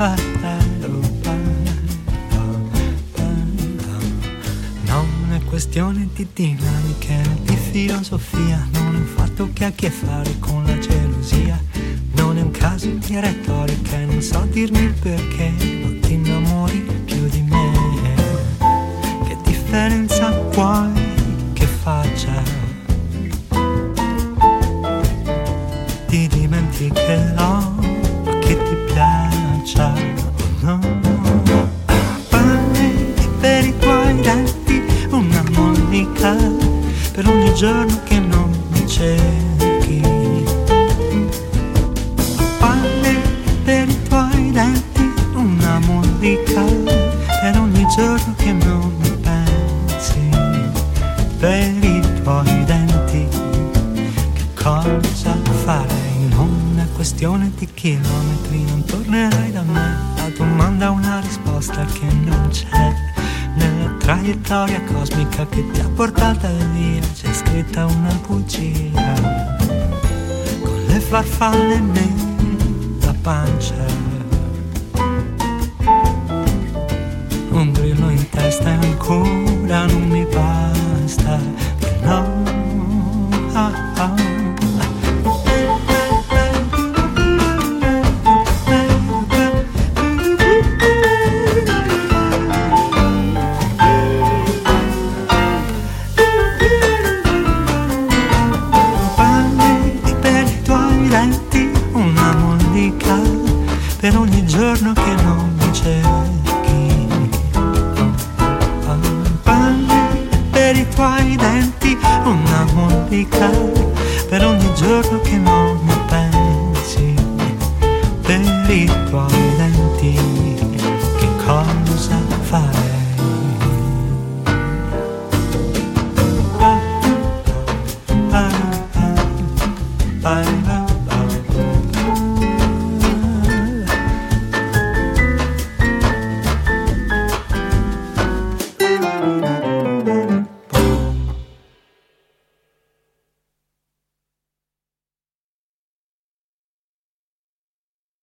Non è questione di dinamiche, di filosofia, non è un fatto che ha a che fare con la gelosia, non è un caso di retorica e non so dirmi il perché non ti innamori più di me. Che differenza vuoi che faccia? Ti dimenticherò che ti piaccia o no. Pane per i tuoi denti, una monica per ogni giorno che non mi cerchi. Pane per i tuoi denti, una monica per ogni giorno che non mi pensi. Per i tuoi denti che cosa farei? Non è questione di chilometri, non tornerai da me. La domanda ha una risposta che non c'è. Nella traiettoria cosmica che ti ha portata via c'è scritta una bugia con le farfalle nella pancia. Un grillo in testa e ancora non mi basta. No, una monica per ogni giorno che non mi cerchi. Pane per i tuoi denti, una monica per ogni giorno che non mi pensi. Per i tuoi denti che cosa farei? Bye.